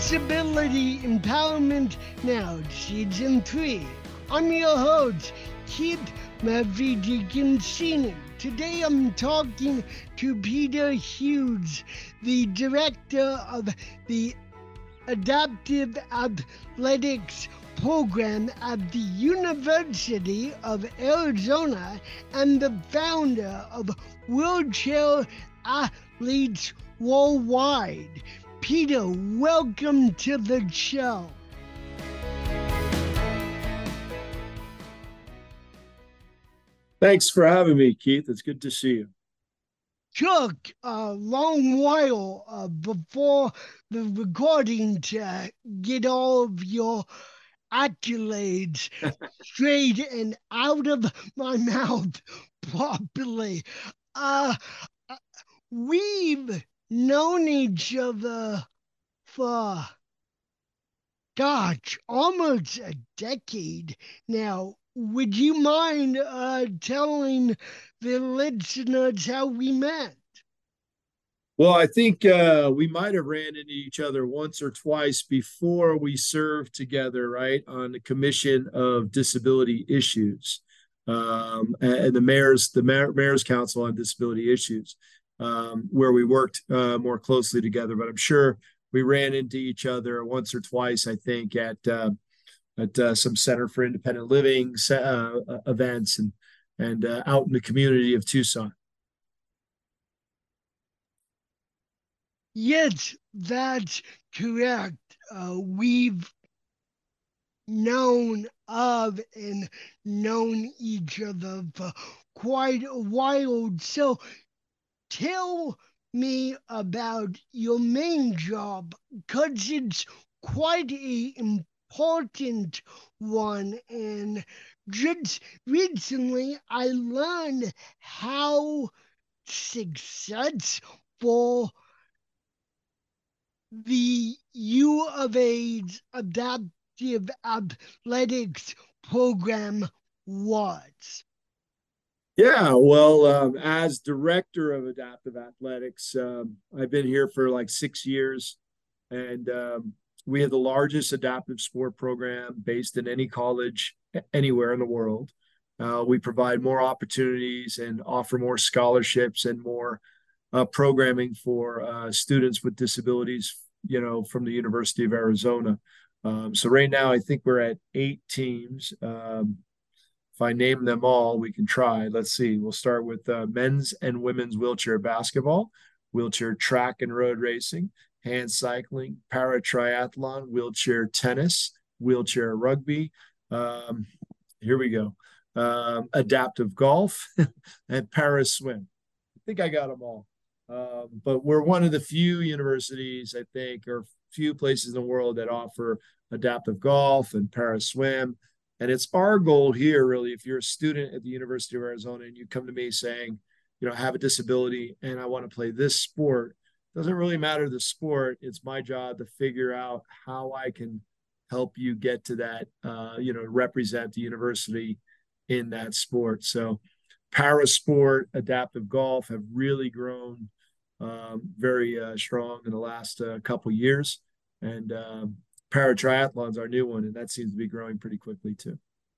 Disability Empowerment Now, Season 3. I'm your host, Keith Murphy Deacon Sr. Today I'm talking to Peter Hughes, the director of the Adaptive Athletics program at the University of Arizona and the founder of Wheelchair Athletes Worldwide. Peter, welcome to the show. Thanks for having me, Keith. It's good to see you. Took a long while before the recording to get all of your accolades straight and out of my mouth properly. We've known each other for, almost a decade now. Would you mind telling the listeners how we met? Well, I think we might have ran into each other once or twice before we served together, right, on the Commission of Disability Issues and the Mayor's Council on Disability Issues, where we worked more closely together. But I'm sure we ran into each other once or twice, I think, at some Center for Independent Living events and out in the community of Tucson. Yes, that's correct. We've known of and known each other for quite a while. So tell me about your main job, because it's quite an important one. And just recently, I learned how successful the U of A's Adaptive Athletics program was. Yeah, well, as director of adaptive athletics, I've been here for like 6 years, and we have the largest adaptive sport program based in any college anywhere in the world. We provide more opportunities and offer more scholarships and more programming for students with disabilities, from the University of Arizona. So right now, I think we're at 8 teams. If I name them all, we can try. Let's see. We'll start with men's and women's wheelchair basketball, wheelchair track and road racing, hand cycling, para triathlon, wheelchair tennis, wheelchair rugby. Here we go. Adaptive golf and para swim. I think I got them all. But we're one of the few universities, I think, or few places in the world that offer adaptive golf and para swim. And it's our goal here, really, if you're a student at the University of Arizona and you come to me saying, I have a disability and I want to play this sport, doesn't really matter the sport. It's my job to figure out how I can help you get to that, represent the university in that sport. So para sport, adaptive golf have really grown very strong in the last couple years. And para triathlon's our new one, and that seems to be growing pretty quickly too.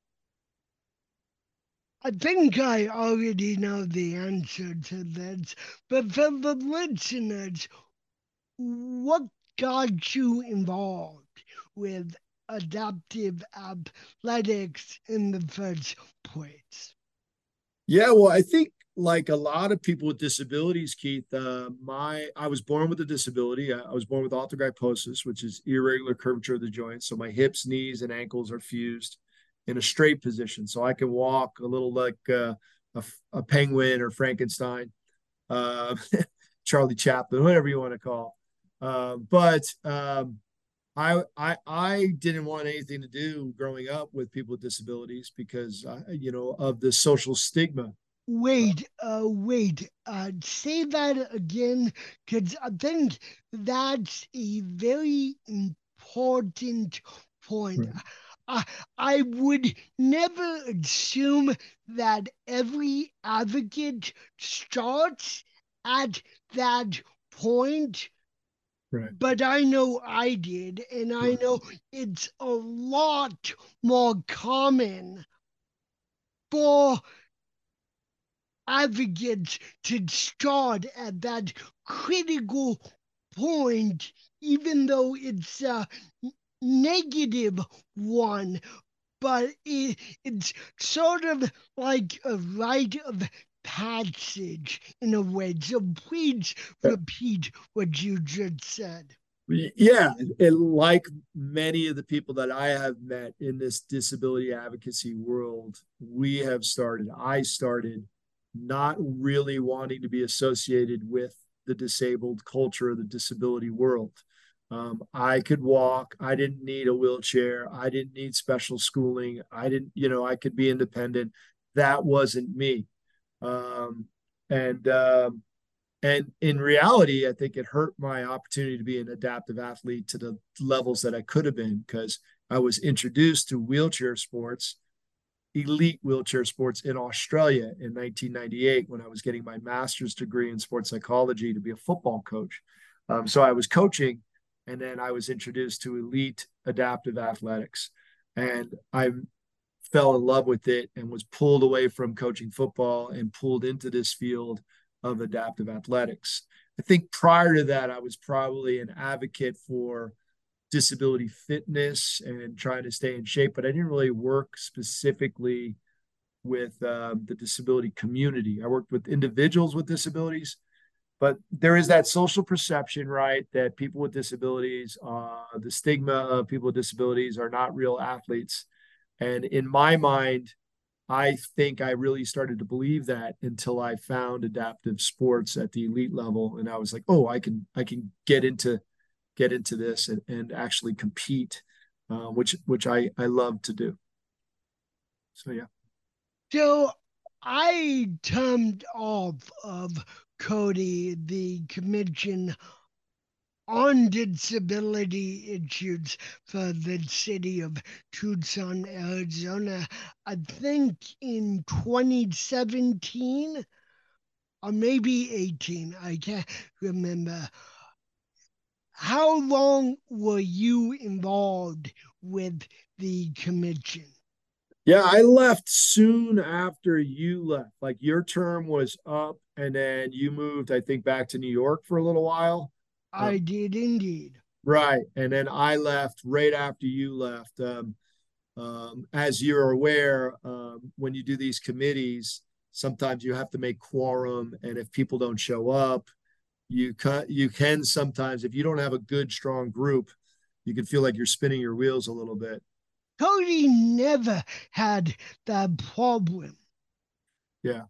I think I already know the answer to this, but for the listeners, what got you involved with adaptive athletics in the first place? Yeah, well, I think like a lot of people with disabilities, Keith, I was born with a disability. I was born with arthrogryposis, which is irregular curvature of the joints. So my hips, knees, and ankles are fused in a straight position, so I can walk a little like a penguin or Frankenstein, uh, Charlie Chaplin, whatever you want to call. But I didn't want anything to do growing up with people with disabilities because of the social stigma. Wait, say that again, because I think that's a very important point. Right. I would never assume that every advocate starts at that point, Right. but I know I did, and I know it's a lot more common for advocates to start at that critical point, even though it's a negative one, but it's sort of like a rite of passage in a way. So please repeat what you just said. Yeah, and like many of the people that I have met in this disability advocacy world, I started not really wanting to be associated with the disabled culture of the disability world. I could walk. I didn't need a wheelchair. I didn't need special schooling. I didn't, I could be independent. That wasn't me. Um, and and in reality, I think it hurt my opportunity to be an adaptive athlete to the levels that I could have been because I was introduced to wheelchair sports, elite wheelchair sports in Australia in 1998 when I was getting my master's degree in sports psychology to be a football coach. So I was coaching, and then I was introduced to elite adaptive athletics. And I fell in love with it and was pulled away from coaching football and pulled into this field of adaptive athletics. I think prior to that, I was probably an advocate for disability fitness and trying to stay in shape, but I didn't really work specifically with the disability community. I worked with individuals with disabilities, but there is that social perception, right, that people with disabilities, the stigma of people with disabilities are not real athletes. And in my mind, I think I really started to believe that until I found adaptive sports at the elite level, and I was like, oh, I can get into this and actually compete, which I love to do. So yeah, So I termed off of Cody the commission on disability issues for the city of Tucson, Arizona, I think in 2017 or maybe 18. I can't remember. How long were you involved with the commission? yeah, I left soon after you left. Like your term was up, and then you moved, I think, back to New York for a little while. I did indeed. Right, and then I left right after you left. As you're aware, when you do these committees, sometimes you have to make quorum, and if people don't show up, you can sometimes, if you don't have a good strong group, you can feel like you're spinning your wheels a little bit. Cody never had that problem. Yeah,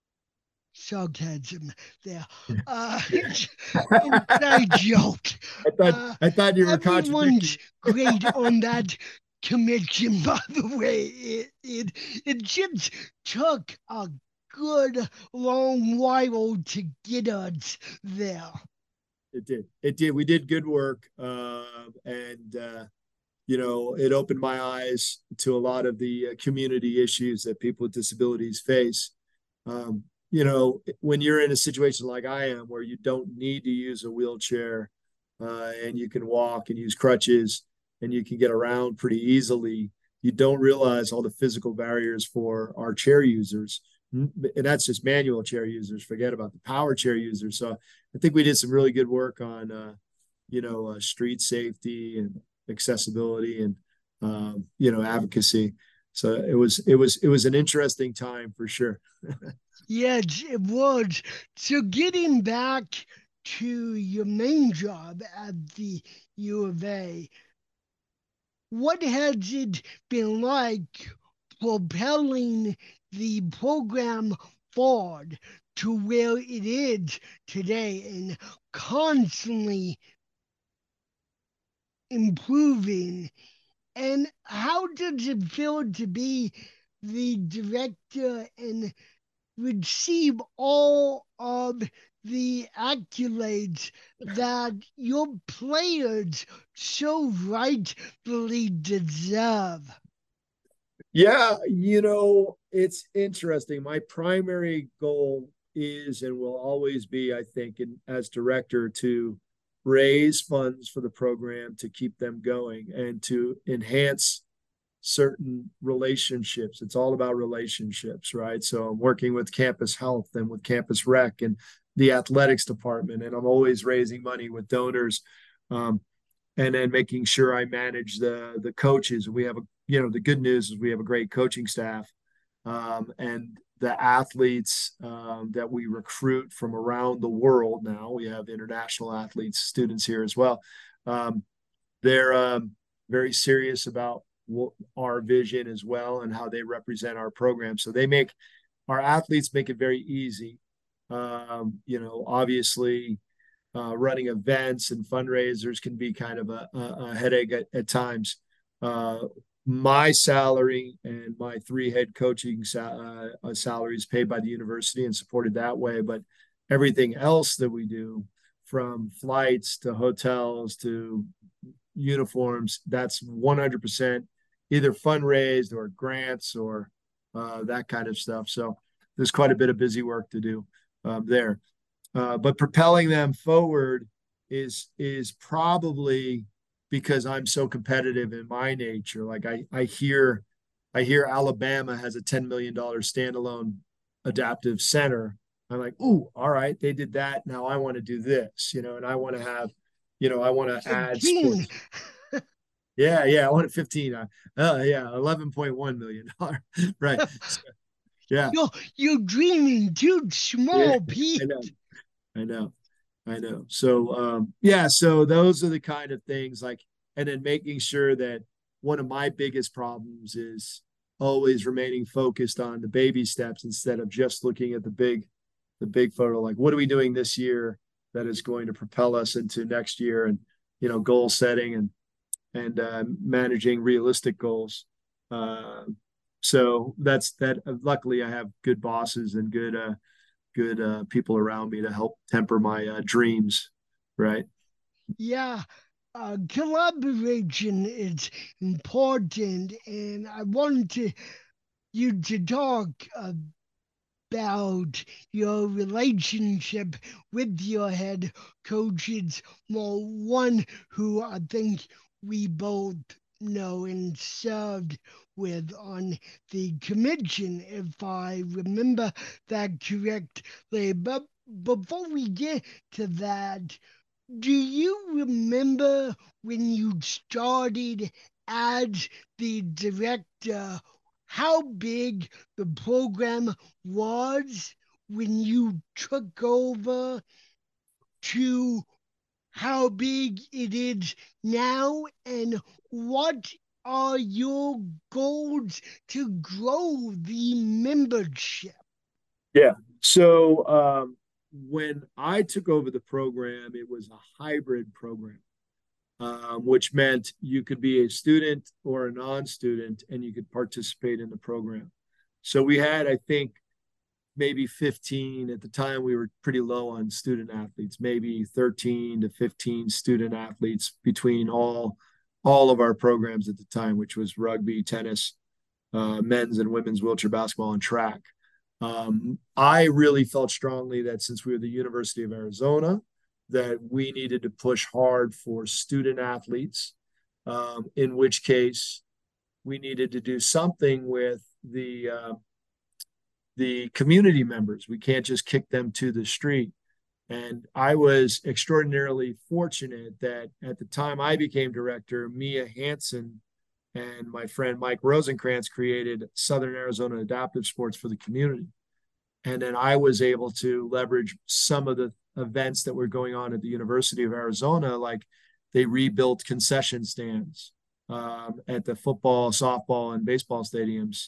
Sarcasm there. yeah. Inside joke. I thought Uh, I thought you were Everyone's contradicting. great on that commission, by the way. It just took a good long while to get us there. It did. It did. We did good work, and it opened my eyes to a lot of the community issues that people with disabilities face. When you're in a situation like I am, where you don't need to use a wheelchair, and you can walk and use crutches, and you can get around pretty easily, you don't realize all the physical barriers for our chair users. And that's just manual chair users. Forget about the power chair users. So I think we did some really good work on, street safety and accessibility and, advocacy. So it was an interesting time for sure. Yes, it was. So getting back to your main job at the U of A, what has it been like propelling the program forward to where it is today and constantly improving? And how does it feel to be the director and receive all of the accolades that your players so rightfully deserve? Yeah, it's interesting. My primary goal is and will always be, I think, as director, to raise funds for the program to keep them going and to enhance certain relationships. It's all about relationships, right? So I'm working with campus health and with campus rec and the athletics department, and I'm always raising money with donors, and then making sure I manage the coaches. We have the good news is we have a great coaching staff, and the athletes that we recruit from around the world. Now we have international athletes, students here as well. They're very serious about our vision as well and how they represent our program. So they make our athletes make it very easy. Obviously, running events and fundraisers can be kind of a headache at times. My salary and my three head coaching salaries paid by the university and supported that way, but everything else that we do, from flights to hotels to uniforms, that's 100% either fundraised or grants or that kind of stuff. So there's quite a bit of busy work to do there. But propelling them forward is probably because I'm so competitive in my nature. Like I hear Alabama has a $10 million standalone adaptive center. I'm like, ooh, all right, they did that. Now I want to do this, and I want to have, I want to add 15. sports. Yeah, yeah, I wanted 15. Yeah, $11.1 million. Right. So, yeah, You're dreaming too yeah, small, I know, Pete. I know. I know. So yeah, so those are the kind of things like, and then making sure that one of my biggest problems is always remaining focused on the baby steps instead of just looking at the big photo. Like, what are we doing this year that is going to propel us into next year, and goal setting and managing realistic goals. Uh, so that's that. Luckily, I have good bosses and good people around me to help temper my dreams, right? Yeah, collaboration is important, and I wanted you to talk about your relationship with your head coaches. Well, one who I think we both know and served with on the commission, if I remember that correctly. But before we get to that, do you remember when you started as the director, how big the program was when you took over to how big it is now? And what are your goals to grow the membership? Yeah. So when I took over the program, it was a hybrid program, which meant you could be a student or a non-student, and you could participate in the program. So we had, I think, maybe 15 at the time. We were pretty low on student athletes, maybe 13 to 15 student athletes between all of our programs at the time, which was rugby, tennis, men's and women's wheelchair basketball, and track. I really felt strongly that since we were the University of Arizona, that we needed to push hard for student athletes, in which case we needed to do something with the community members. We can't just kick them to the street. And I was extraordinarily fortunate that at the time I became director, Mia Hansen and my friend Mike Rosenkrantz created Southern Arizona Adaptive Sports for the community. And then I was able to leverage some of the events that were going on at the University of Arizona, like they rebuilt concession stands at the football, softball, and baseball stadiums,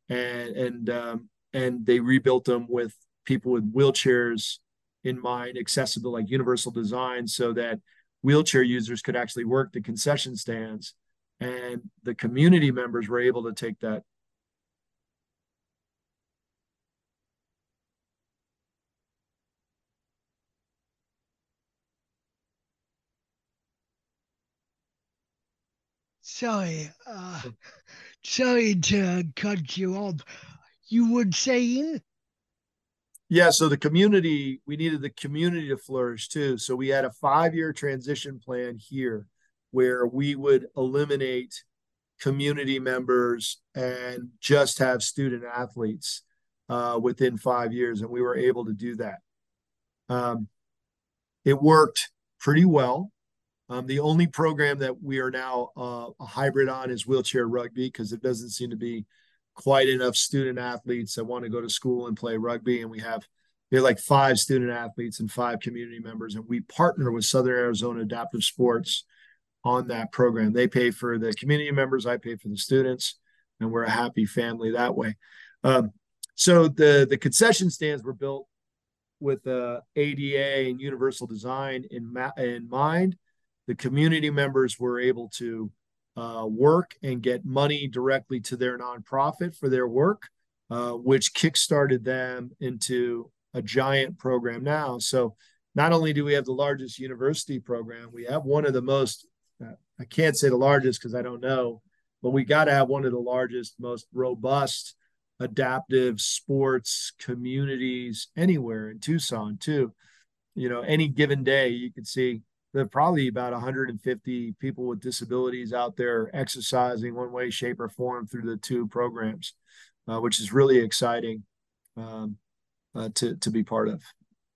and they rebuilt them with people with wheelchairs in mind, accessible, like universal design, so that wheelchair users could actually work the concession stands, and the community members were able to take that. Sorry, sorry to cut you off. You were saying? Yeah, so the community, we needed the community to flourish too. So we had a 5-year transition plan here where we would eliminate community members and just have student athletes within 5 years. And we were able to do that. Um, it worked pretty well. The only program that we are now a hybrid on is wheelchair rugby because there doesn't seem to be quite enough student athletes that want to go to school and play rugby. And we have like 5 student athletes and 5 community members, and we partner with Southern Arizona Adaptive Sports on that program. They pay for the community members, I pay for the students, and we're a happy family that way. Um, so the concession stands were built with ADA and universal design in mind. The community members were able to work and get money directly to their nonprofit for their work, which kickstarted them into a giant program now. So not only do we have the largest university program, we have one of the most, I can't say the largest because I don't know, but we got to have one of the largest, most robust adaptive sports communities anywhere in Tucson too. Any given day you could see there are probably about 150 people with disabilities out there exercising one way, shape, or form through the 2 programs, which is really exciting um, to be part of.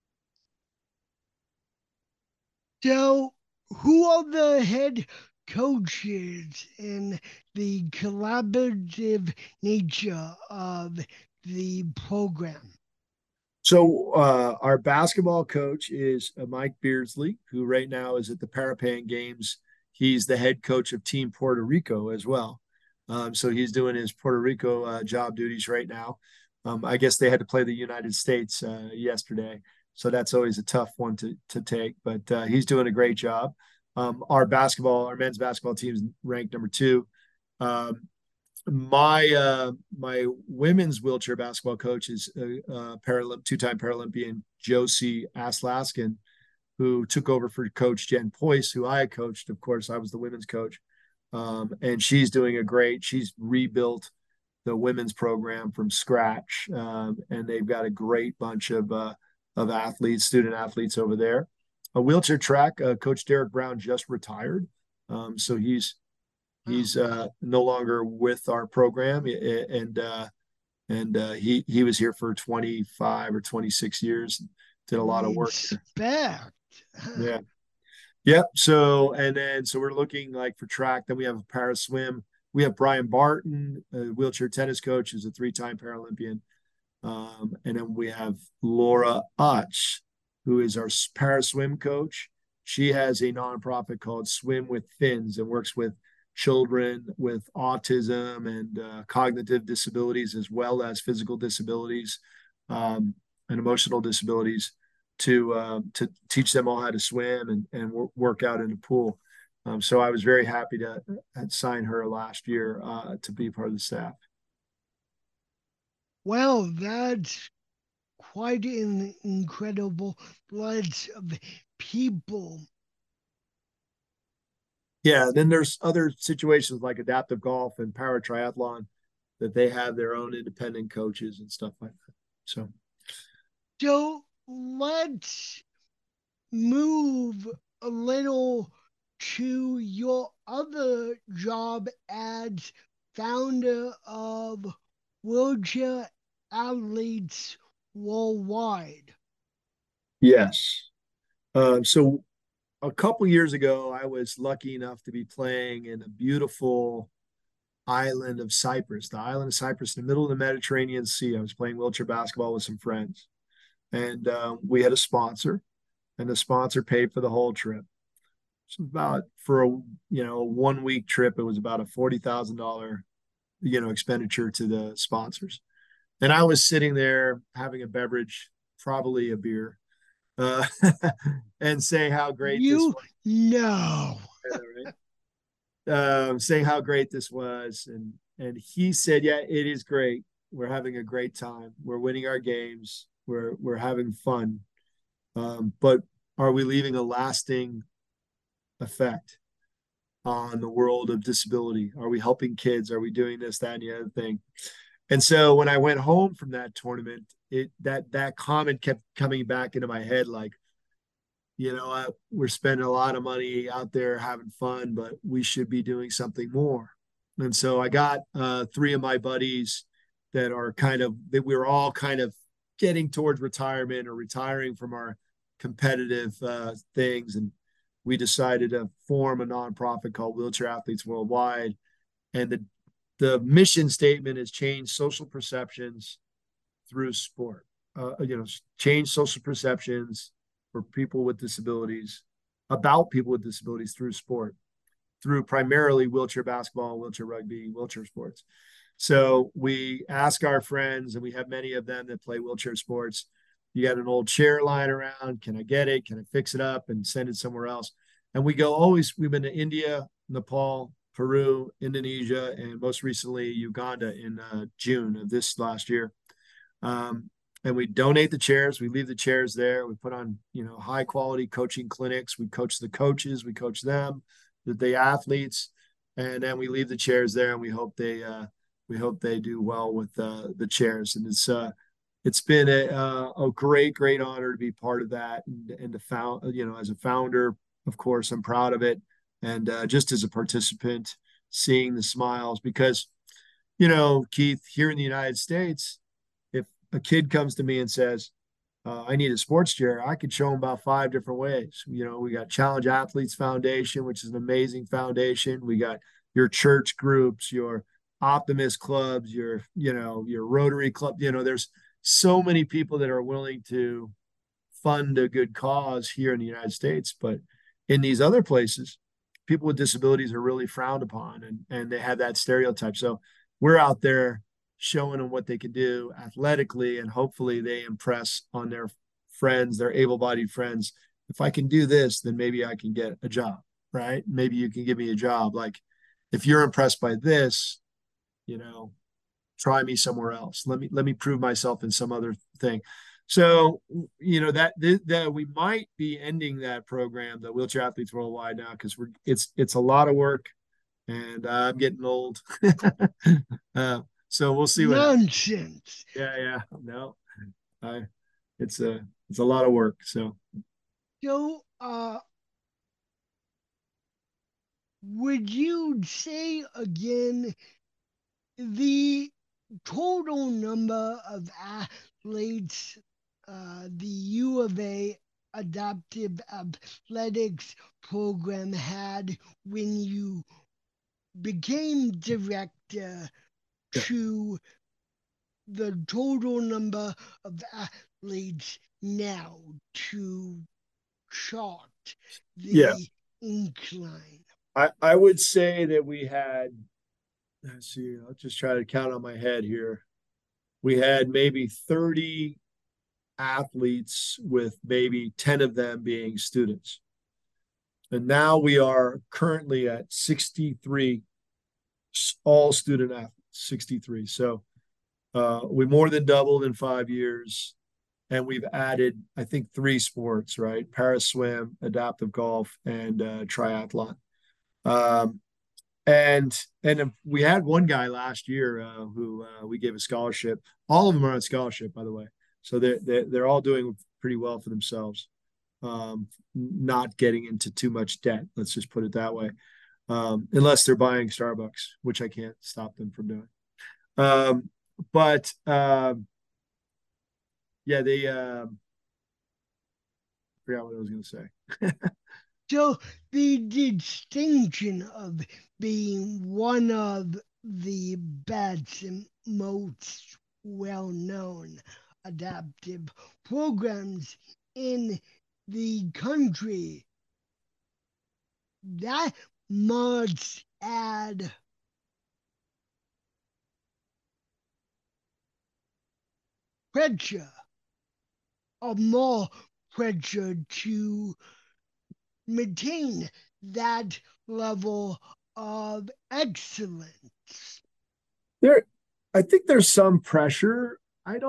So, who are the head coaches and the collaborative nature of the program? So our basketball coach is Mike Beardsley, who right now is at the Parapan Games. He's the head coach of Team Puerto Rico as well. So he's doing his Puerto Rico job duties right now. I guess they had to play the United States yesterday, so that's always a tough one to take. But he's doing a great job. Our men's basketball team is ranked number 2. Um, my women's wheelchair basketball coach is two-time Paralympian Josie Aslaskin, who took over for Coach Jen Poyce, who I coached. Of course, I was the women's coach, and she's rebuilt the women's program from scratch, and they've got a great bunch of athletes, student athletes over there. A wheelchair track, Coach Derek Brown just retired, so he's no longer with our program, and he was here for 25 or 26 years, did a lot of work here. Respect. Yeah. Yep. So we're looking like for track. Then we have a para swim. We have Brian Barton, a wheelchair tennis coach, who's a 3-time Paralympian. And then we have Laura Utz, who is our para swim coach. She has a nonprofit called Swim with Fins and works with children with autism and cognitive disabilities, as well as physical disabilities and emotional disabilities, to teach them all how to swim and work out in the pool. So I was very happy to sign her last year to be part of the staff. Well, that's quite an incredible bunch of people. Yeah, then there's other situations like adaptive golf and para triathlon that they have their own independent coaches and stuff like that. So let's move a little to your other job as founder of Wheelchair Athletes Worldwide. Yes. So a couple years ago, I was lucky enough to be playing in a beautiful island of Cyprus, the island of Cyprus in the middle of the Mediterranean Sea. I was playing wheelchair basketball with some friends, and we had a sponsor, and the sponsor paid for the whole trip. So about for a 1 week trip, it was about a $40,000 expenditure to the sponsors, and I was sitting there having a beverage, probably a beer, uh, and saying how great this You was. know. Saying how great this was, and he said, "Yeah, it is great. We're having a great time. We're winning our games. We're having fun. But are we leaving a lasting effect on the world of disability? Are we helping kids? Are we doing this, that, and the other thing?" And so when I went home from that tournament, that comment kept coming back into my head, like, we're spending a lot of money out there having fun, but we should be doing something more. And so I got three of my buddies that we were all kind of getting towards retirement or retiring from our competitive things. And we decided to form a nonprofit called Wheelchair Athletes Worldwide. And the mission statement is change social perceptions through sport. Change social perceptions for people with disabilities, about people with disabilities through sport, through primarily wheelchair basketball, wheelchair rugby, wheelchair sports. So we ask our friends, and we have many of them that play wheelchair sports. You got an old chair lying around. Can I get it? Can I fix it up and send it somewhere else? And we've been to India, Nepal, Peru, Indonesia, and most recently Uganda in June of this last year. And we donate the chairs. We leave the chairs there. We put on, high quality coaching clinics. We coach the coaches. We coach them, the athletes, and then we leave the chairs there. And we hope they do well with the chairs. And it's been a great honor to be part of that and to found, as a founder, of course, I'm proud of it. And just as a participant, seeing the smiles, because, Keith, here in the United States, if a kid comes to me and says, I need a sports chair, I could show them about 5 different ways. We got Challenge Athletes Foundation, which is an amazing foundation. We got your church groups, your Optimist clubs, your Rotary club. There's so many people that are willing to fund a good cause here in the United States, but in these other places, people with disabilities are really frowned upon, and they have that stereotype. So we're out there showing them what they can do athletically, and hopefully they impress on their friends, their able-bodied friends. If I can do this, then maybe I can get a job, right? Maybe you can give me a job. Like, if you're impressed by this, try me somewhere else. Let me prove myself in some other thing. So, that we might be ending that program, the Wheelchair Athletes Worldwide, now, because it's a lot of work, and I'm getting old. So we'll see what happens. Nonsense. Yeah, no, I, it's a lot of work. So So, would you say again the total number of athletes the U of A adaptive athletics program had when you became director yeah, to the total number of athletes now to chart yeah, the incline? I would say that we had. Let's see. I'll just try to count on my head here. We had maybe 30 athletes, with maybe 10 of them being students. And now we are currently at 63 all student athletes, 63. So we more than doubled in 5 years. And we've added, I think, 3 sports, right? Para swim, adaptive golf, and triathlon. Um, and we had one guy last year who we gave a scholarship. All of them are on scholarship, by the way. So they're all doing pretty well for themselves, not getting into too much debt. Let's just put it that way, unless they're buying Starbucks, which I can't stop them from doing. But yeah, they forgot what I was going to say. So the distinction of being one of the best and most well known adaptive programs in the country, that must add pressure or more pressure to maintain that level of excellence. There, I think there's some pressure.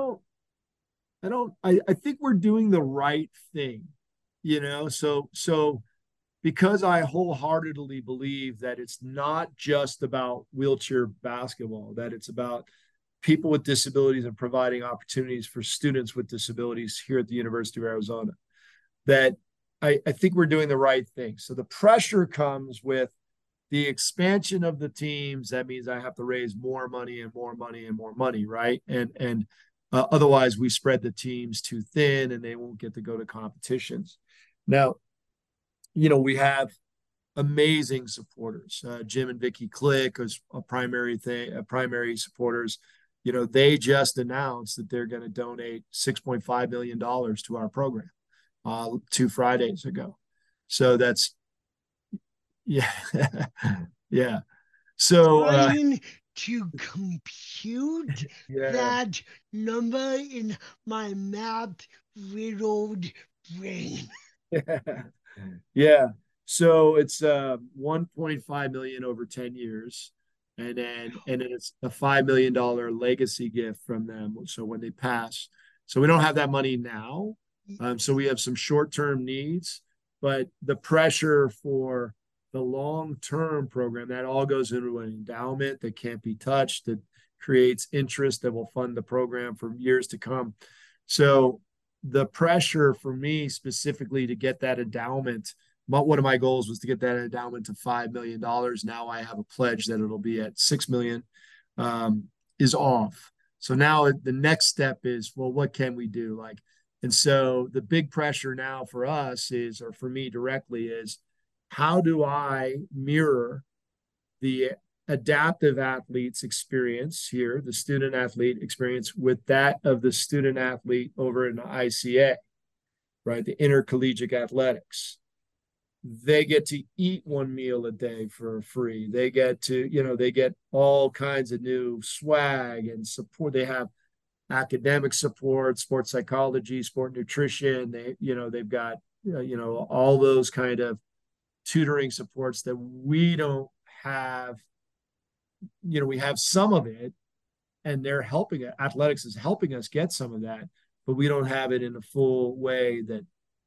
I think we're doing the right thing, so because I wholeheartedly believe that it's not just about wheelchair basketball, that it's about people with disabilities and providing opportunities for students with disabilities here at the University of Arizona. That I think we're doing the right thing. So the pressure comes with the expansion of the teams. That means I have to raise more money and more money and more money, right? And otherwise we spread the teams too thin and they won't get to go to competitions. Now, we have amazing supporters. Jim and Vicky Click as primary supporters. They just announced that they're going to donate $6.5 million to our program 2 Fridays ago. So that's, yeah, yeah. So Trying to compute yeah, that number in my math riddled brain. yeah. So it's 1.5 million over 10 years. And then it's a $5 million legacy gift from them. So when they pass, so we don't have that money now. So we have some short-term needs, but the pressure for the long-term program, that all goes into an endowment that can't be touched, that creates interest that will fund the program for years to come. So the pressure for me specifically to get that endowment, one of my goals was to get that endowment to $5 million. Now I have a pledge that it'll be at 6 million, is off. So now the next step is, well, what can we do? And so the big pressure now for us is, or for me directly, is how do I mirror the adaptive athlete's experience here, the student athlete experience, with that of the student athlete over in the ICA, right? The intercollegiate athletics. They get to eat one meal a day for free. They get to, they get all kinds of new swag and support. They have academic support, sports psychology, sport nutrition. They've got, all those kind of tutoring supports that we don't have. We have some of it, and they're helping it. Athletics is helping us get some of that, but we don't have it in a full way that,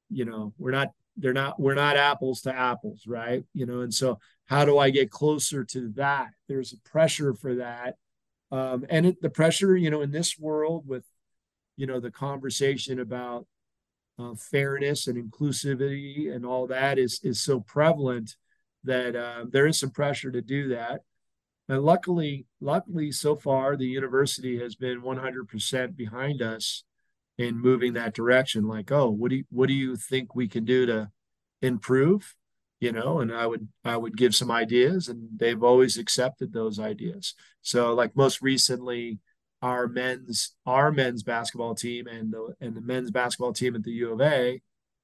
we're not apples to apples, right? And so how do I get closer to that? There's a pressure for that. And the pressure, in this world with, the conversation about fairness and inclusivity and all that is so prevalent that there is some pressure to do that. And luckily, so far, the university has been 100% behind us in moving that direction. Like, oh, what do you think we can do to improve? And I would give some ideas, and they've always accepted those ideas. So, like most recently, our men's basketball team and the men's basketball team at the U of A,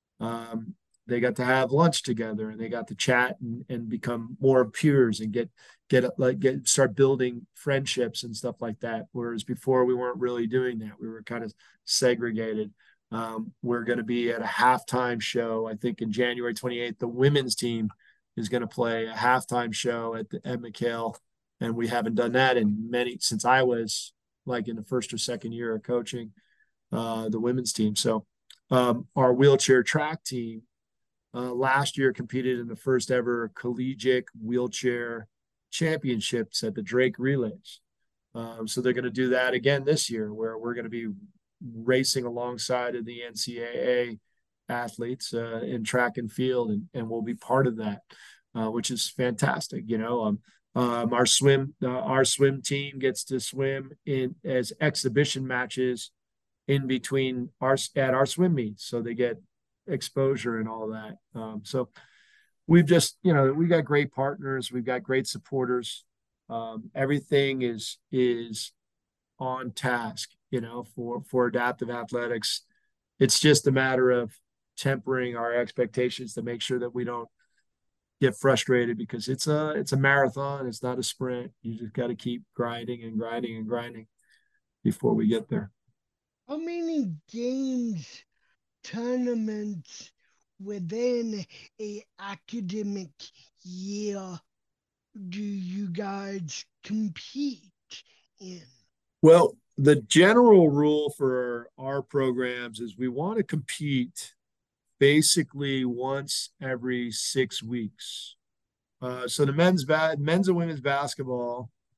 they got to have lunch together and they got to chat and become more peers and start building friendships and stuff like that. Whereas before we weren't really doing that. We were kind of segregated. We're going to be at a halftime show, I think in January 28th. The women's team is going to play a halftime show at McHale. And we haven't done that since I was like in the first or second year of coaching the women's team. So our wheelchair track team last year competed in the first ever collegiate wheelchair championships at the Drake Relays. So they're going to do that again this year, where we're going to be racing alongside of the NCAA athletes in track and field, and we'll be part of that, which is fantastic. Our swim team gets to swim in as exhibition matches in between at our swim meets, so they get exposure and all that. So we've just, we got great partners, we've got great supporters. Everything is on task, for adaptive athletics. It's just a matter of tempering our expectations to make sure that we don't get frustrated, because it's a marathon. It's not a sprint. You just got to keep grinding and grinding and grinding before we get there. How many games, tournaments within a academic year do you guys compete in? Well, the general rule for our programs is we want to compete basically once every 6 weeks. So the men's and women's basketball,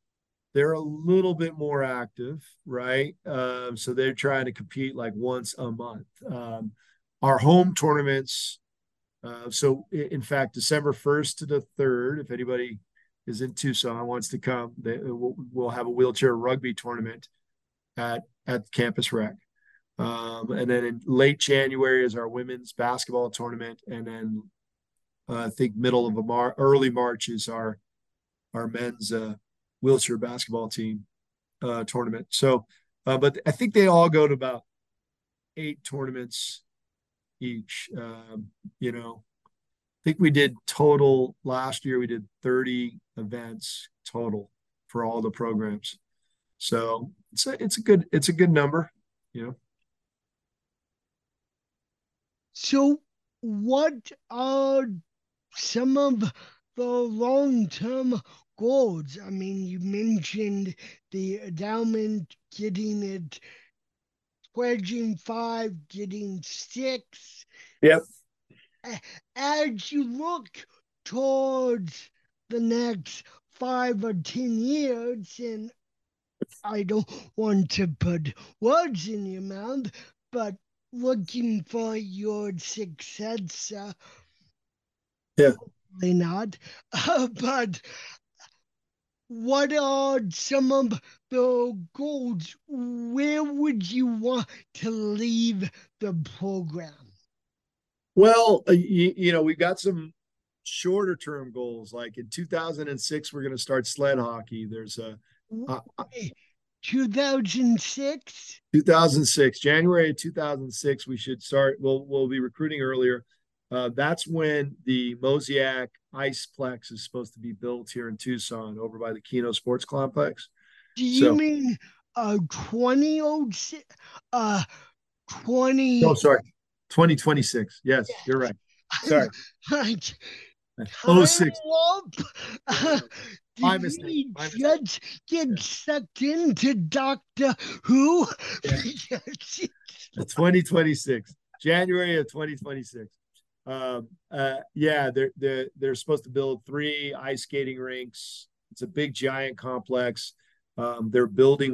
they're a little bit more active, right? So they're trying to compete like once a month. Our home tournaments, so in fact, December 1st to the 3rd, if anybody is in Tucson wants to come, we'll have a wheelchair rugby tournament at Campus Rec. And then in late January is our women's basketball tournament, and then I think early March is our men's wheelchair basketball team tournament. So, but I think they all go to about 8 tournaments each. You know, I think we did total last year. We did 30 events total for all the programs. So it's a good number. You know. So, what are some of the long term goals? I mean, you mentioned the endowment, getting it, pledging 5, getting 6. Yep. As you look towards the next 5 or 10 years, and I don't want to put words in your mouth, but looking for your successor, Yeah. probably not. But what are some of the goals? Where would you want to leave the program? Well, you know, we've got some shorter term goals. Like in 2006, we're going to start sled hockey. There's a uh, 2006? 2006, January of 2006, we should start. We'll be recruiting earlier. That's when the Mosaic Iceplex is supposed to be built here in Tucson, over by the Keno Sports Complex. Do you So, mean 2006? 20. no, sorry, 2026. Yes, you're right. I'm Sorry, like, oh time six. warp? Yeah, yeah. My Did mistake. we My mistake. just get Yeah, sucked into Doctor Who? yeah. 2026, January of 2026. Yeah, they're supposed to build 3 ice skating rinks. It's a big giant complex. They're building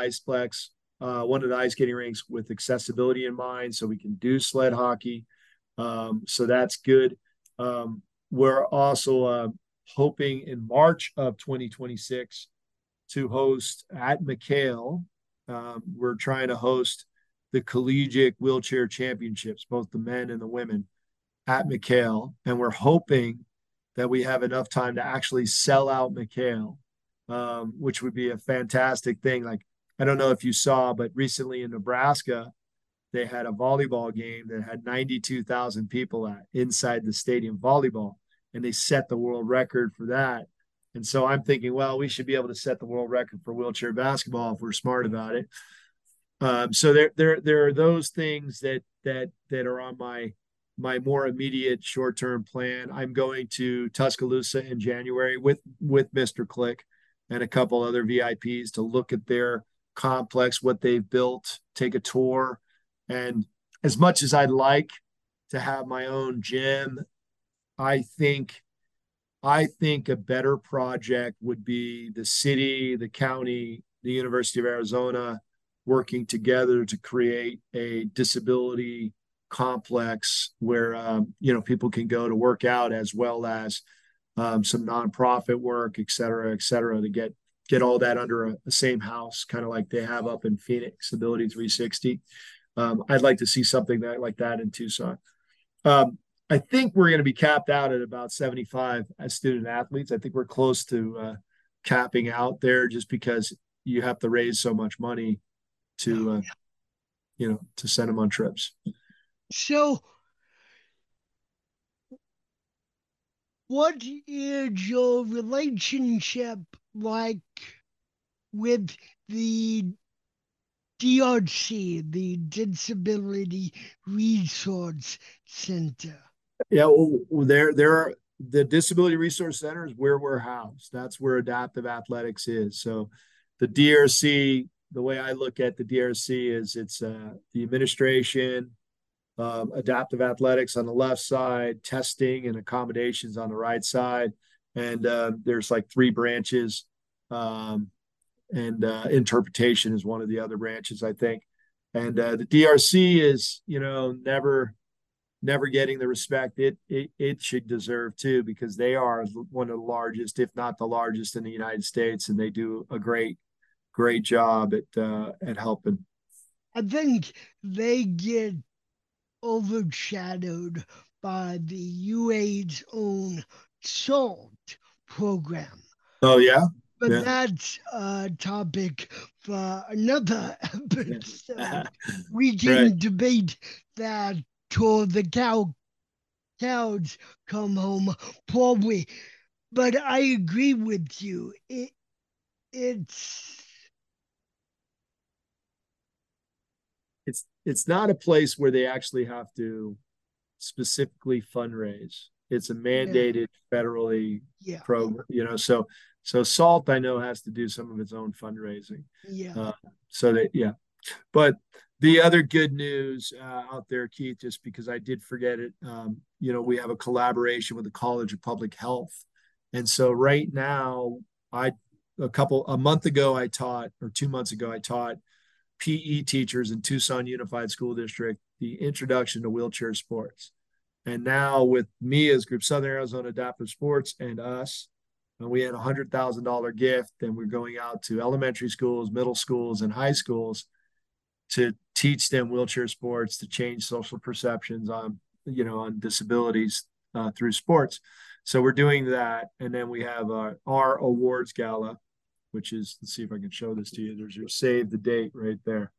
one of the ice skating rinks with accessibility in mind, so we can do sled hockey. So that's good. We're also hoping in March of 2026 to host at McHale. We're trying to host the collegiate wheelchair championships, both the men and the women, at McHale. And we're hoping that we have enough time to actually sell out McHale, which would be a fantastic thing. Like, I don't know if you saw, but recently in Nebraska, they had a volleyball game that had 92,000 people inside the stadium volleyball, and they set the world record for that. And so I'm thinking, well, we should be able to set the world record for wheelchair basketball if we're smart about it. So there are those things that are on my more immediate short term plan. I'm going to Tuscaloosa in January with Mr. Click and a couple other VIPs to look at their complex, what they've built, take a tour. And as much as I'd like to have my own gym, I think I think a better project would be the city, the county, the University of Arizona working together to create a disability complex where you know, people can go to work out as well as some nonprofit work, et cetera, to get all that under a same house, kind of like they have up in Phoenix, Ability 360. I'd like to see something like that in Tucson. Um, I think we're going to be capped out at about 75 as student athletes. I think we're close to capping out there, just because you have to raise so much money to, you know, to send them on trips. So, what is your relationship like with the DRC, the Disability Resource Center? Yeah, well, there are the Disability Resource Center is where we're housed. That's where adaptive athletics is. So the DRC, the way I look at the DRC is it's the administration, adaptive athletics on the left side, testing and accommodations on the right side. And there's like 3 branches. Um, and interpretation is one of the other branches, I think. And the DRC is, never getting the respect it should deserve too, because they are one of the largest, if not the largest, in the United States, and they do a great job at helping. I think they get overshadowed by the UA's own SALT program. Oh yeah, But yeah, that's a topic for another episode. We right. can debate that till the cows come home, probably. But I agree with you. It's It's not a place where they actually have to specifically fundraise. It's a yeah, mandated federally yeah, program, so SALT I know has to do some of its own fundraising. yeah. Uh, so that yeah, but the other good news out there, Keith, just because I did forget it, we have a collaboration with the College of Public Health, and so right now, I a month ago I taught, or 2 months ago I taught PE teachers in Tucson Unified School District the introduction to wheelchair sports. And now with me as Group Southern Arizona Adaptive Sports and us, and we had $100,000 gift, and we're going out to elementary schools, middle schools, and high schools to teach them wheelchair sports, to change social perceptions on disabilities through sports. So we're doing that, and then we have our awards gala, which is, let's see if I can show this to you. There's your save the date right there.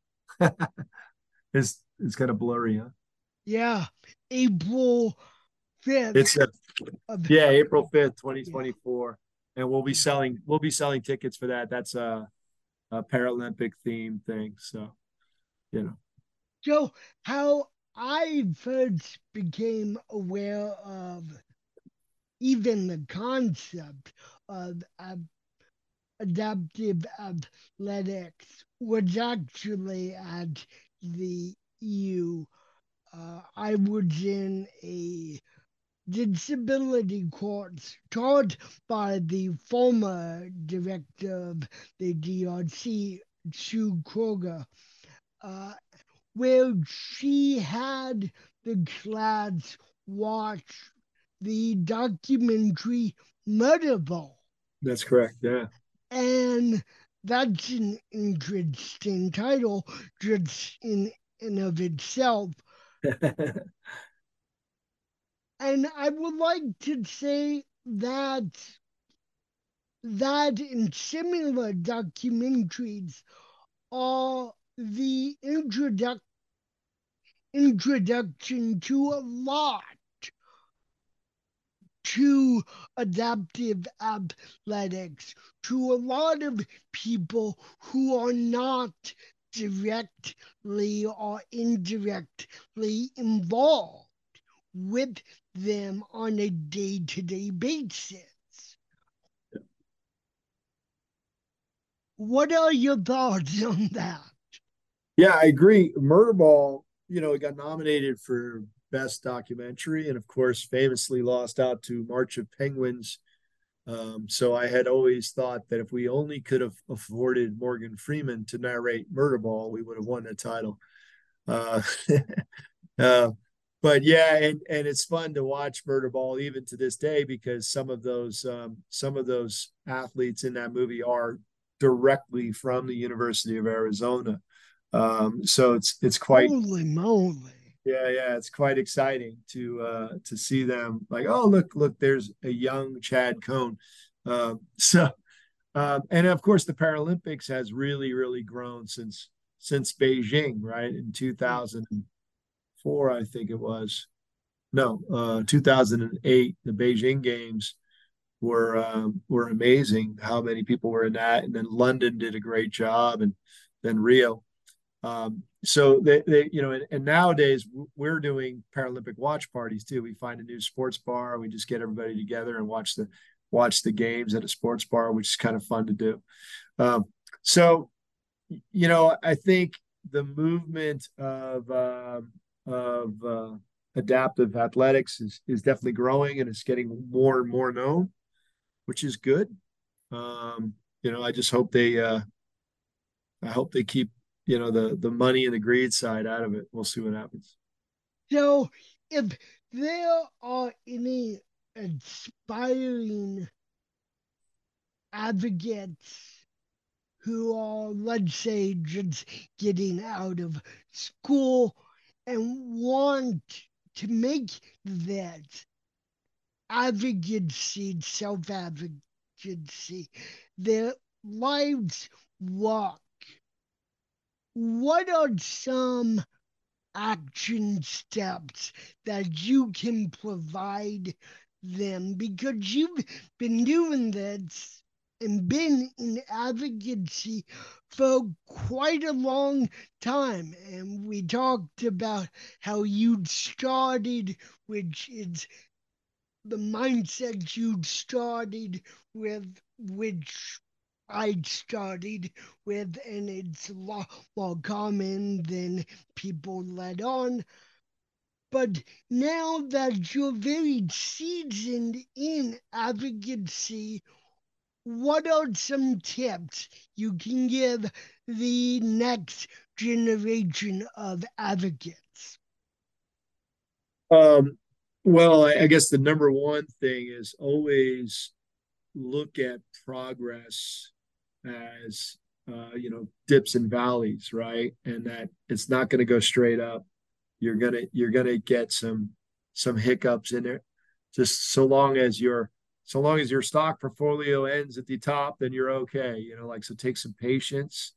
It's kind of blurry, huh? Yeah. April 5th It's of yeah, April 5th, yeah, 2024, and yeah. we'll be selling tickets for that. That's a Paralympic theme thing, so you know. So how I first became aware of even the concept of adaptive athletics was actually at the EU. I was in a disability course taught by the former director of the DRC, Sue Kroger, uh, where she had the class watch the documentary Murderball. That's correct. Yeah. And that's an interesting title just in of itself. And I would like to say that in similar documentaries are the introduction to a lot to adaptive athletics, to a lot of people who are not directly or indirectly involved with them on a day-to-day basis. What are your thoughts on that? Yeah, I agree. Murderball, it got nominated for best documentary, and of course, famously lost out to March of Penguins. So I had always thought that if we only could have afforded Morgan Freeman to narrate Murderball, we would have won the title. Uh, uh, but yeah, and it's fun to watch Murderball even to this day, because some of those athletes in that movie are directly from the University of Arizona. So it's quite, Holy moly. yeah, it's quite exciting to see them, like, oh, look, there's a young Chad Cone. And of course the Paralympics has really grown since Beijing, right, in Yeah. 2004, I think it was. No, 2008, the Beijing Games were amazing. How many people were in that, and then London did a great job, and then Rio. So and nowadays we're doing Paralympic watch parties too. We find a new sports bar, we just get everybody together and watch the games at a sports bar, which is kind of fun to do. Um, so I think the movement of adaptive athletics is definitely growing, and it's getting more and more known, which is good. I just hope I hope they keep, the money and the greed side out of it. We'll see what happens. So, if there are any aspiring advocates who are, let's say, just getting out of school and want to make that advocacy, self advocacy, their lives work, what are some action steps that you can provide them? Because you've been doing this and been in advocacy for quite a long time. And we talked about how you started, which is the mindset you started with, which I started with, and it's a lot more common than people let on. But now that you're very seasoned in advocacy, what are some tips you can give the next generation of advocates? Um, well, I guess the number one thing is always look at progress as dips and valleys, right? And that it's not going to go straight up. You're gonna get some hiccups in it. Just so long as your stock portfolio ends at the top, then you're okay. Like, so take some patience.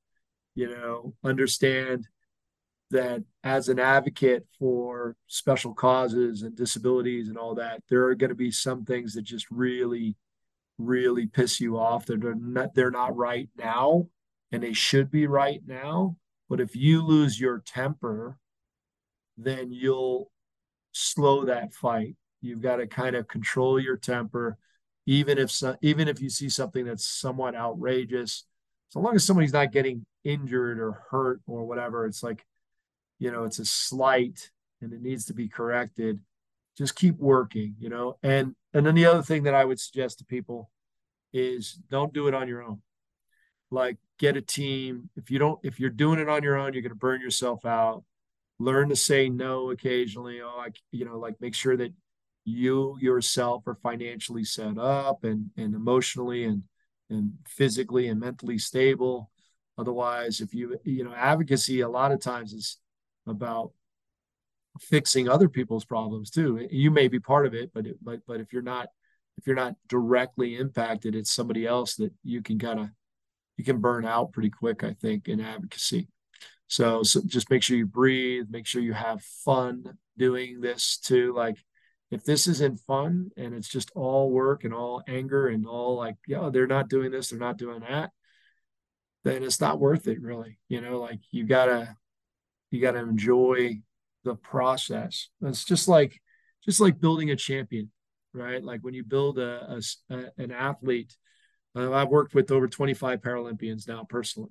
Understand that as an advocate for special causes and disabilities and all that, there are going to be some things that just really, really piss you off. They're not right now, and they should be right now. But if you lose your temper, then you'll slow that fight. You've got to kind of control your temper, even if you see something that's somewhat outrageous. So long as somebody's not getting injured or hurt or whatever, it's like, it's a slight and it needs to be corrected. Just keep working, and then the other thing that I would suggest to people is don't do it on your own. Like, get a team. If you're doing it on your own, you're going to burn yourself out. Learn to say no occasionally. Like, make sure that you yourself are financially set up and emotionally and physically and mentally stable. Otherwise, if advocacy a lot of times is about fixing other people's problems too. You may be part of it, but if you're not directly impacted, it's somebody else that you can burn out pretty quick, I think, in advocacy. So just make sure you breathe, make sure you have fun doing this too. Like, if this isn't fun and it's just all work and all anger and all like, they're not doing this, they're not doing that, then it's not worth it really. Like, you gotta enjoy the process. It's just like building a champion, right? Like when you build an athlete. I've worked with over 25 Paralympians now personally,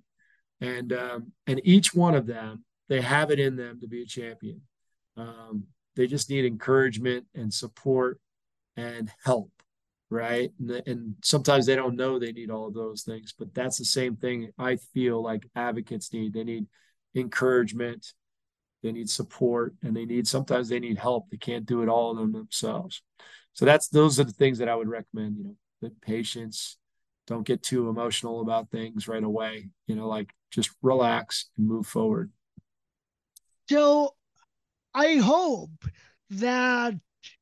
and each one of them, they have it in them to be a champion. They just need encouragement and support and help, right? And sometimes they don't know they need all of those things, but that's the same thing I feel like advocates need. They need encouragement, they need support, and sometimes they need help. They can't do it all of them themselves. So those are the things that I would recommend. The patience. Don't get too emotional about things right away. Like, just relax and move forward. So I hope that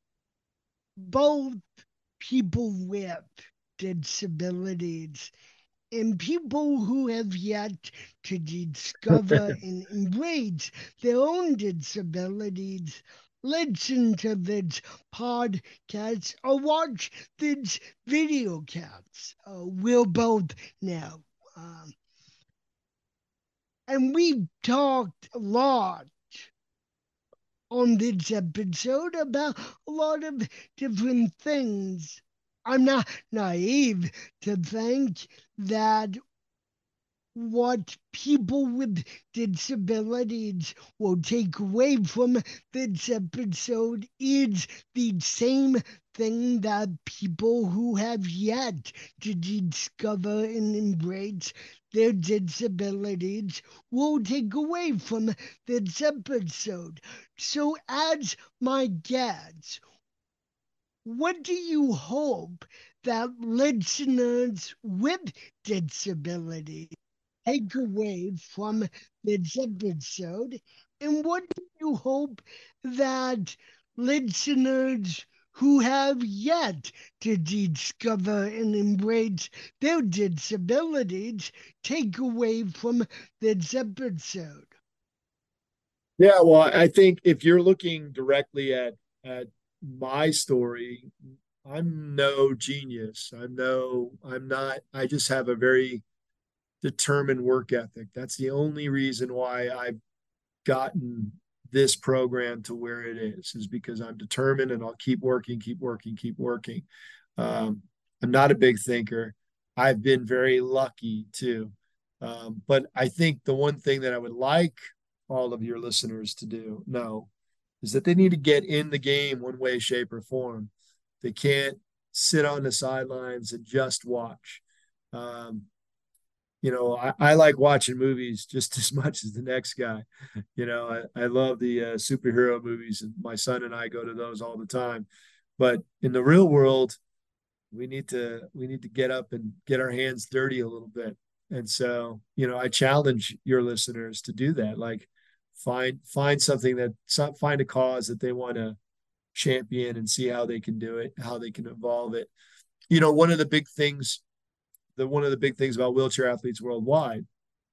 both people with disabilities and people who have yet to discover and embrace their own disabilities listen to this podcast or watch this video cast. We'll both now. And we've talked a lot on this episode about a lot of different things. I'm not naive to think that what people with disabilities will take away from this episode is the same thing that people who have yet to discover and embrace their disabilities will take away from this episode. So, as my guest, what do you hope that listeners with disabilities take away from this episode? And what do you hope that listeners who have yet to discover and embrace their disabilities take away from this episode? Yeah, well, I think if you're looking directly at my story, I'm no genius. I'm not, I just have a very determined work ethic. That's the only reason why I've gotten this program to where it is because I'm determined and I'll keep working, keep working, keep working. Um, I'm not a big thinker. I've been very lucky too. But I think the one thing that I would like all of your listeners to know is that they need to get in the game one way, shape, or form. They can't sit on the sidelines and just watch. Um, I like watching movies just as much as the next guy. I love the superhero movies, and my son and I go to those all the time. But in the real world, we need to get up and get our hands dirty a little bit. And so, I challenge your listeners to do that. Like, find something find a cause that they want to champion and see how they can do it, how they can evolve it. One of the big things one of the big things about wheelchair athletes worldwide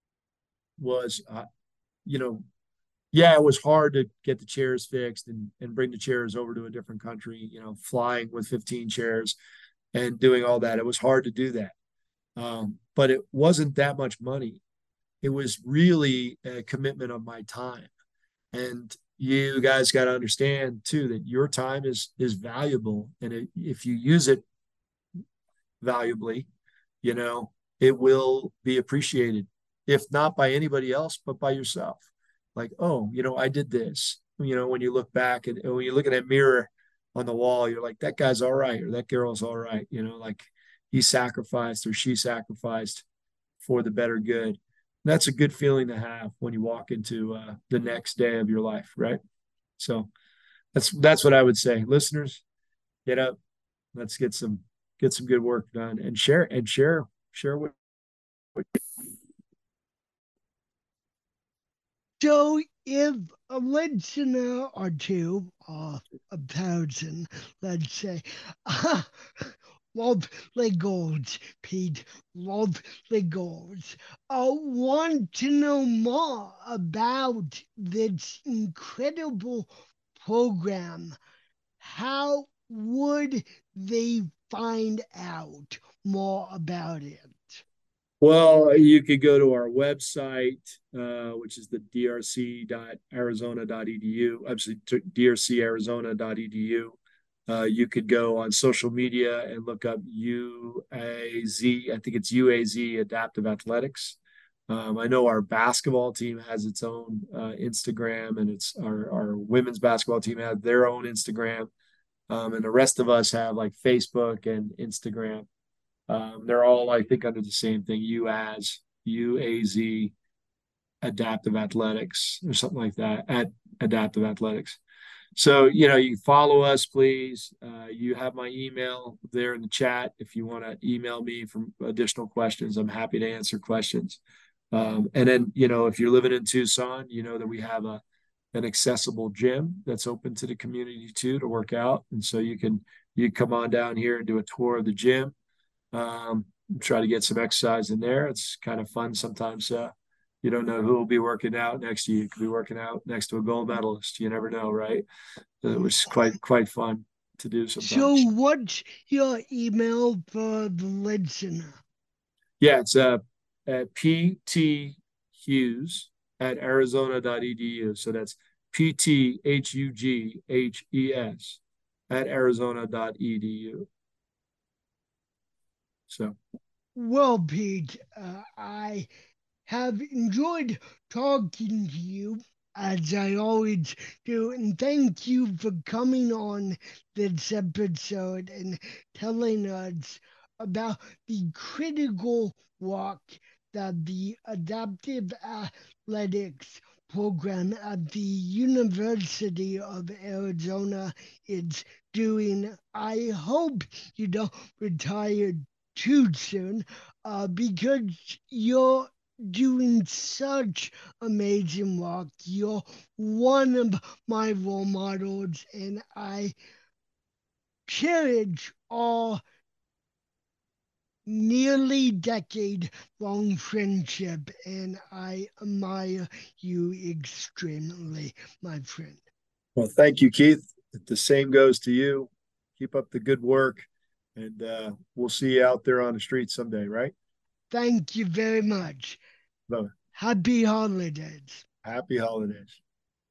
was, you know, yeah, it was hard to get the chairs fixed and bring the chairs over to a different country, flying with 15 chairs and doing all that. It was hard to do that. But it wasn't that much money. It was really a commitment of my time. And you guys got to understand too that your time is valuable. And if you use it valuably, you know, it will be appreciated, if not by anybody else, but by yourself. Like, oh, I did this. When you look back and when you look at that mirror on the wall, you're like, that guy's all right, or that girl's all right. Like he sacrificed or she sacrificed for the better good. And that's a good feeling to have when you walk into the next day of your life, right? So that's what I would say. Listeners, get up. Let's get some good work done and share what. So if a listener or two, or a thousand, let's say, lovely goals, Pete, lovely goals, want to know more about this incredible program, how would they find out more about it? Well, you could go to our website, which is the drc.arizona.edu, obviously drcarizona.edu. You could go on social media and look up UAZ. I think it's UAZ Adaptive Athletics. I know our basketball team has its own Instagram, and it's our women's basketball team has their own Instagram. And the rest of us have like Facebook and Instagram. They're all, I think, under the same thing, UAZ Adaptive Athletics or something like that, at Adaptive Athletics. So, you follow us, please. You have my email there in the chat. If you want to email me for additional questions, I'm happy to answer questions. And then, if you're living in Tucson, you know that we have an accessible gym that's open to the community too to work out. And so you come on down here and do a tour of the gym. Um, Try to get some exercise in there. It's kind of fun sometimes. You don't know who will be working out next to you. You could be working out next to a gold medalist. You never know, right? It was quite fun to do So, sometimes. what's your email for the listener? Yeah, it's at PT Hughes at Arizona.edu. So that's PTHUGHES at Arizona.edu. So Well, Pete, I have enjoyed talking to you, as I always do, and thank you for coming on this episode and telling us about the critical work that the adaptive athletics program at the University of Arizona is doing. I hope you don't retire too soon because you're doing such amazing work. You're one of my role models, and I cherish our nearly decade long friendship, and I admire you extremely, my friend. Well, thank you, Keith. The same goes to you. Keep up the good work, and we'll see you out there on the street someday, right? Thank you very much. Bye. Happy holidays. Happy holidays.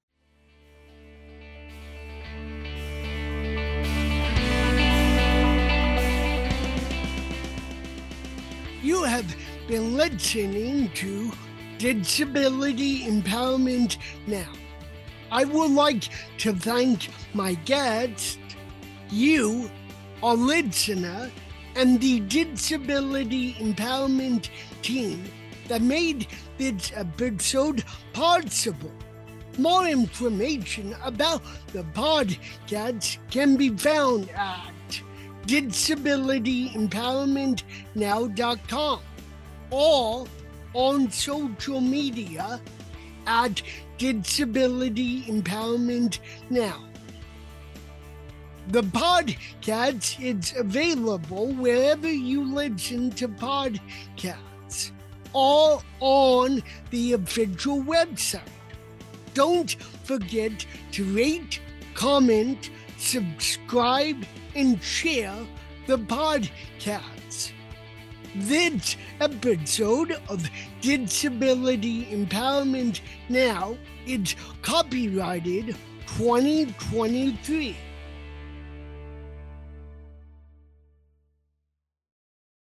You have been listening to Disability Empowerment Now. I would like to thank my guest, you, our listener, and the Disability Empowerment team that made this episode possible. More information about the podcast can be found at disabilityempowermentnow.com or on social media at Disability Empowerment Now. The podcast is available wherever you listen to podcasts, all on the official website. Don't forget to rate, comment, subscribe, and share the podcast. This episode of Disability Empowerment Now is copyrighted 2023.